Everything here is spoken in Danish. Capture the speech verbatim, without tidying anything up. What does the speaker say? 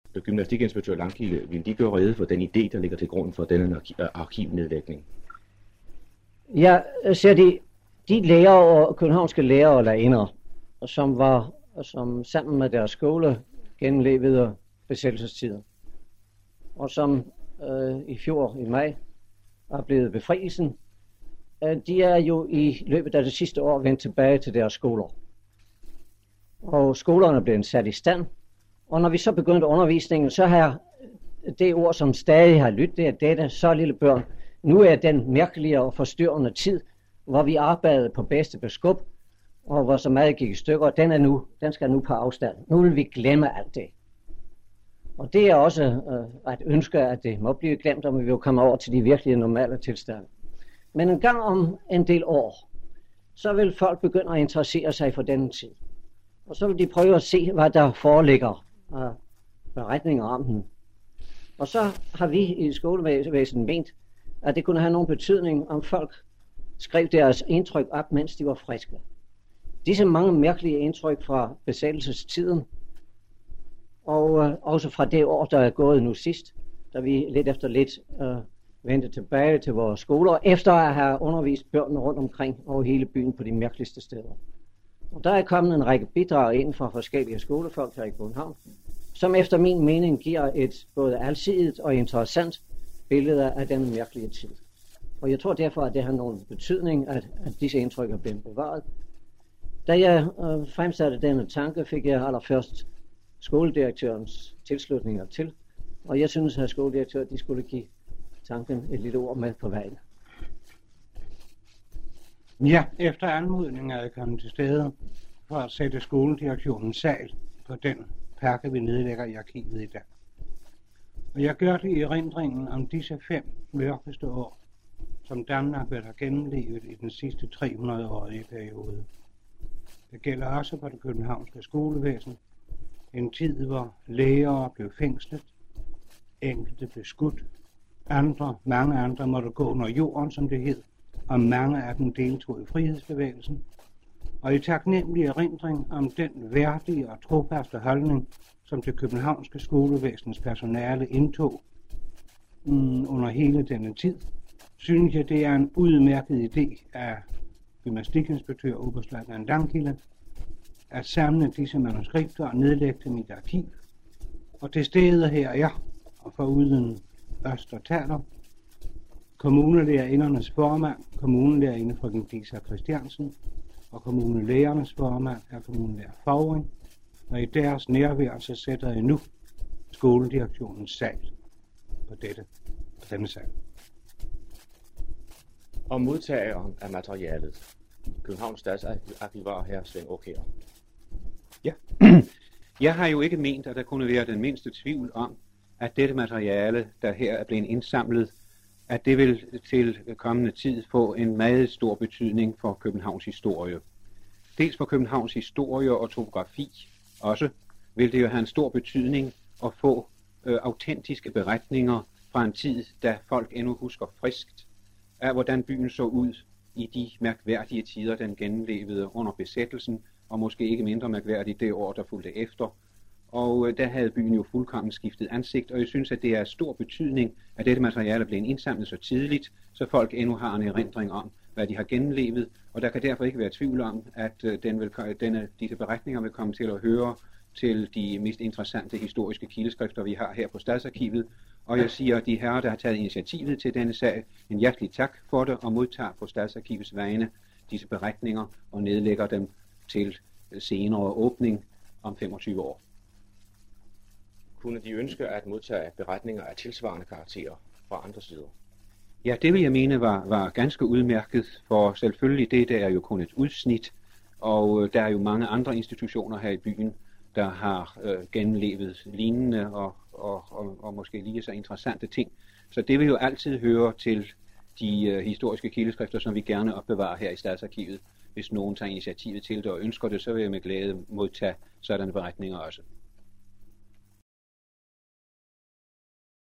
Gymnastikinspektør Langkilde, vil de gøre rede for den idé, der ligger til grund for denne arkivnedlægning? Ja, så de, de lærere og københavnske lærere og lærerinder, som var som sammen med deres skole gennemlevede besættelsestider, og som øh, i fjor i maj er blevet befrielsen, øh, de er jo i løbet af det sidste år vendt tilbage til deres skoler. Og skolerne er blevet sat i stand, og når vi så begyndte undervisningen, så har det ord, som stadig har lyttet, det er dette, så lille børn. Nu er den mærkelige og forstyrrende tid, hvor vi arbejdede på bedste beskub, og hvor så meget gik i stykker, den, er nu, den skal nu på afstand. Nu vil vi glemme alt det. Og det er også øh, at ønske, at det må blive glemt, om vi vil komme over til de virkelige normale tilstande. Men en gang om en del år, så vil folk begynde at interessere sig for denne tid. Og så vil de prøve at se, hvad der foreligger af beretninger om den. Og så har vi i skolevæsenet ment, at det kunne have nogen betydning, om folk skrev deres indtryk op, mens de var friske. Disse mange mærkelige indtryk fra besættelsestiden, og øh, også fra det år, der er gået nu sidst, da vi lidt efter lidt øh, vendte tilbage til vores skoler, efter at have undervist børnene rundt omkring over hele byen på de mærkeligste steder. Og der er kommet en række bidrag ind fra forskellige skolefolk her i København, som efter min mening giver et både alsidigt og interessant billede af denne mærkelige tid. Og jeg tror derfor, at det har nogen betydning, at, at disse indtryk er blevet bevaret. Da jeg øh, fremsatte denne tanke, fik jeg allerførst skoledirektørens tilslutninger til, og jeg synes, at skoledirektør, de skulle give tanken et lille ord med på vejen. Ja, efter anmodning er jeg kommet til stede for at sætte skoledirektionens sal på den pakke, vi nedlægger i arkivet i dag. Og jeg gør det i erindringen om disse fem mørkeste år, som Danmark vil have gennemlevet i den sidste tre hundrede-årige periode. Det gælder også for det københavnske skolevæsen. En tid, hvor lærere blev fængslet, enkelte blev skudt, andre, mange andre måtte gå under jorden, som det hed, og mange af dem deltog i frihedsbevægelsen. Og i taknemmelig erindring om den værdige og trofaste holdning, som det københavnske skolevæsens personale indtog mm, under hele denne tid, synes jeg, det er en udmærket idé af gymnastikinspektør oberstløjtnant Langkilde at samle disse manuskripter og nedlægge dem i et arkiv. Og til stedet her er jeg, og foruden Øster Taler, kommunelærerindernes formand, kommunelærerinde frøken Disa Christiansen, og kommunelærernes formand er kommunelærer Fauring, og i deres nærvær så sætter jeg nu skoledirektionens sal på dette, på denne sal. Og modtageren af materialet, Københavns Stadsarkivar her, Svend Aakjær. Ja, jeg har jo ikke ment, at der kunne være den mindste tvivl om, at dette materiale, der her er blevet indsamlet, at det vil til kommende tid få en meget stor betydning for Københavns historie. Dels for Københavns historie og topografi også vil det jo have en stor betydning at få øh, autentiske beretninger fra en tid, da folk endnu husker friskt af, hvordan byen så ud i de mærkværdige tider, den gennemlevede under besættelsen, og måske ikke mindre mærkværdigt det år, der fulgte efter. Og øh, der havde byen jo fuldkommen skiftet ansigt, og jeg synes, at det er stor betydning, at dette materiale er blevet indsamlet så tidligt, så folk endnu har en erindring om, hvad de har gennemlevet, og der kan derfor ikke være tvivl om, at øh, den vil, denne, disse beretninger vil komme til at høre til de mest interessante historiske kildeskrifter, vi har her på Stadsarkivet. Og jeg siger, at de herrer, der har taget initiativet til denne sag, en hjertelig tak for det, og modtager på Stadsarkivets vegne disse beretninger og nedlægger dem til senere åbning om femogtyve år. Kunne de ønske at modtage beretninger af tilsvarende karakterer fra andre sider? Ja, det vil jeg mene var, var ganske udmærket, for selvfølgelig det der er jo kun et udsnit, og der er jo mange andre institutioner her i byen, der har øh, gennemlevet lignende og, og, og, og måske lige så interessante ting. Så det vil jo altid høre til de øh, historiske kildeskrifter, som vi gerne opbevarer her i Stadsarkivet. Hvis nogen tager initiativet til det og ønsker det, så vil jeg med glæde modtage sådanne beretninger også.